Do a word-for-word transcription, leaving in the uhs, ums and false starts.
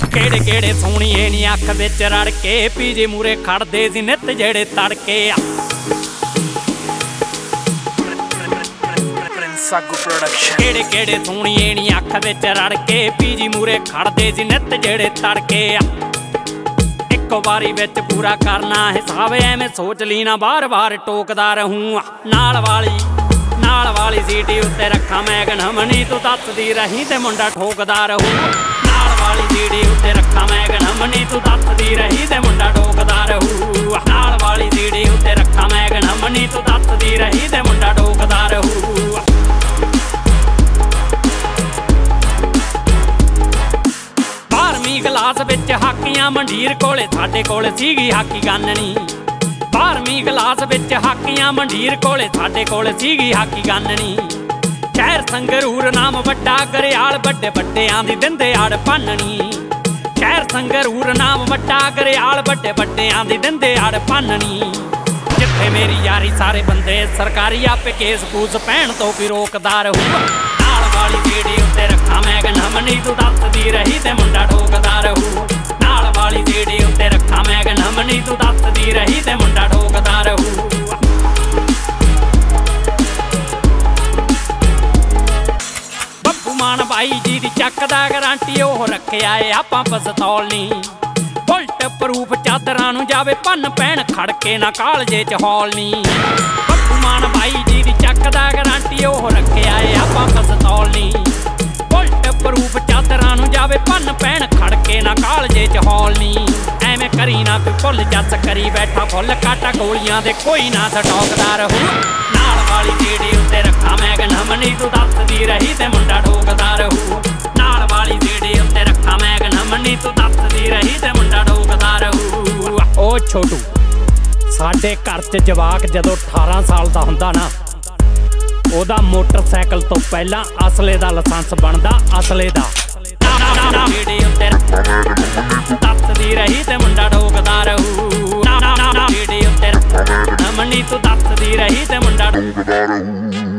ਕਿਹੜੇ ਕਿਹੜੇ ਸੋਹਣੀਏ ਨੀ ਅੱਖ ਵਿੱਚ ਰੜ ਕੇ ਪੀਜੇ ਮੂਰੇ ਖੜਦੇ ਸੀ ਨਿੱਤ ਜਿਹੜੇ ਤੜਕੇ ਆ ਸਾਗੂ ਪ੍ਰੋਡਕਸ਼ਨ। ਕਿਹੜੇ ਕਿਹੜੇ ਸੋਹਣੀਏ ਨੀ ਅੱਖ ਵਿੱਚ ਰੜ ਕੇ ਪੀਜੀ ਮੂਰੇ ਖੜਦੇ ਸੀ ਨਿੱਤ ਜਿਹੜੇ ਤੜਕੇ ਆ ਇੱਕੋ ਵਾਰੀ ਵਿੱਚ ਪੂਰਾ ਕਰਨਾ ਹਿਸਾਬ ਐਵੇਂ ਸੋਚ ਲਈ ਨਾ ਬਾਰ ਬਾਰ ਟੋਕਦਾ ਰਹੂੰ ਨਾਲ ਵਾਲੀ ਨਾਲ ਵਾਲੀ ਸੀਟੀ ਉੱਤੇ ਰੱਖਾਂ ਮੈਂ ਗਨਮਣੀ ਤੂੰ ਦੱਸਦੀ ਰਹੀ ਤੇ ਮੁੰਡਾ ਠੋਕਦਾ ਰਹੂ ਨਾਲ ਵਾਲੀ ਸੀਟੀ ਉੱਤੇ ਰੱਖਾਂ ਮੈਂ ਗਨਮਣੀ ਤੂੰ ਦੱਸਦੀ ਰਹੀ ਤੇ ਮੁੰਡਾ ਠੋਕਦਾ ਰਹੂ ਨਾਲ ਵਾਲੀ ਸੀਟੀ ਉੱਤੇ ਰੱਖਾਂ ਮੈਂ ਗਨਮਣੀ ਤੂੰ ਦੱਸਦੀ ਰਹੀ ਤੇ ਮੁੰਡਾ ਠੋਕਦਾ ਰਹੂ ਬਾਰਵੀਂ ਕਲਾਸ ਵਿੱਚ ਹਾਕੀਆਂ ਮੰਡੀਰ ਕੋਲੇ ਸਾਡੇ ਕੋਲ ਸੀਗੀ ਹਾਕੀ ਗਾਨਣੀ ਬਾਰਵੀਂ ਕਲਾਸ ਵਿੱਚ ਹਾਕੀਆਂ ਮੰਡੀਰ ਕੋਲੇ ਸਾਡੇ ਕੋਲ ਸੀਗੀ ਹਾਕੀ ਗਾਨਣੀ ਸ਼ਹਿਰ ਸੰਗਰੂਰ ਨਾਮ ਵੱਡਾ ਗਰਿਆਲ ਵੱਡੇ ਵੱਡਿਆਂ ਦੀ ਦਿੰਦੇ ਆੜ ਭੰਨਣੀ ਸ਼ਹਿਰ ਸੰਗਰੂਰ ਨਾਮ ਵੱਡਾ ਗਰਿਆਲ ਵੱਡੇ ਵੱਡਿਆਂ ਦੀ ਦਿੰਦੇ ਆੜ ਭੰਨਣੀ ਜਿੱਥੇ ਮੇਰੀ ਯਾਰੀ ਸਾਰੇ ਬੰਦੇ ਸਰਕਾਰੀ ਆਪੇ ਕੇਸ ਕੂਸ ਪੈਣ ਤੋਂ ਵੀ ਰੋਕਦਾ ਰਹੂ ਨਾਲ ਵਾਲੀ ਸੀੜੀ ਉੱਤੇ ਰੱਖਾਂ ਮੈਂ ਗਨਮਣੀ ਤੂੰ ਦੱਸਦੀ ਰਹੀ ਤੇ ਮੁੰਡਾ ਠੋਕਦਾ ਰਹੂ ਨਾਲ ਵਾਲੀ ਸੀੜੀ ਉੱਤੇ ਰੱਖਾਂ ਮੈਂ ਗਨਮਣੀ ਤੂੰ ਦੱਸਦੀ ਰਹੀ ਤੇ ਮੁੰਡਾ ਠੋਕਦਾ ਰਹੂ ਬੱਬੂ ਮਾਨ ਬਾਈ ਜੀ ਦੀ ਚੱਕਦਾ ਗਾਰੰਟੀ ਉਹ ਰੱਖਿਆ ਏ ਆਪਾਂ ਪਿਸਤੌਲ ਨੀ ਬੁਲਟ ਪ੍ਰੂਫ ਚਾਦਰਾਂ ਨੂੰ ਜਾਵੇ ਭੰਨ ਪੈਣ ਖੜਕੇ ਨਾ ਕਾਲਜੇ ਚ ਹੌਲ ਨੀ ਬੱਬੂ ਮਾਨ ਬਾਈ ਜੀ ਦੀ ਚੱਕਦਾ ਗਾਰੰਟੀ ਉਹ ਰੱਖਿਆ ਏ ਆਪਾਂ ਪਿਸਤੌਲ ਨੀ ਬੁਲਟ ਪ੍ਰੂਫ ਚਾਦਰਾਂ ਨੂੰ ਜਾਵੇ ਭੰਨ ਪੈਣ ਖੜਕੇ ਨਾ ਕਾਲਜੇ ਚ ਹੌਲ ਨੀ ਐਵੇਂ ਕਰੀ ਨਾ ਕੋਈ ਭੁੱਲ ਜੱਸ ਕਰੀ ਬੈਠਾ ਫੁੱਲ ਕਾਟਾ ਗੋਲੀਆਂ ਦੇ ਕੋਈ ਨਾ ਸਟੋਕਦਾ ਰਹੂ ਨਾਲ ਵਾਲੀ ਸੀੜੀ ਉੱਤੇ ਰੱਖਾਂ ਮੈਂ ਗਨਮਣੀ ਤੂੰ ਦੱਸਦੀ ਰਹੀ ਤੇ ਮੁੰਡਾ ਠੋਕਦਾ ਰਹੂ ਨਾਲ ਵਾਲੀ ਸੀੜੀ ਉੱਤੇ ਰੱਖਾਂ ਮੈਂ ਗਨਮਣੀ ਤੂੰ ਦੱਸਦੀ ਰਹੀ ਤੇ ਮੁੰਡਾ ਠੋਕਦਾ ਰਹੂ ਓ ਛੋਟੂ ਸਾਡੇ ਘਰ 'ਚ ਜਵਾਕ ਜਦੋਂ ਅਠਾਰਾਂ ਸਾਲ ਦਾ ਹੁੰਦਾ ਨਾ ਉਹਦਾ ਮੋਟਰਸਾਈਕਲ ਤੋਂ ਪਹਿਲਾਂ ਅਸਲੇ ਦਾ ਲਾਇਸੈਂਸ ਬਣਦਾ ਅਸਲੇ ਦਾ ਸੀੜੀ ਉੱਤੇ ਦੱਸਦੀ ਰਹੀ ਤੇ ਮੁੰਡਾ ਠੋਕਦਾ ਰਹੂ ਸੀੜੀ ਉੱਤੇ ਗਨਮਣੀ ਤੂੰ ਦੱਸਦੀ ਰਹੀ ਤੇ ਮੁੰਡਾ ਠੋਕਦਾ ਰਹੂ।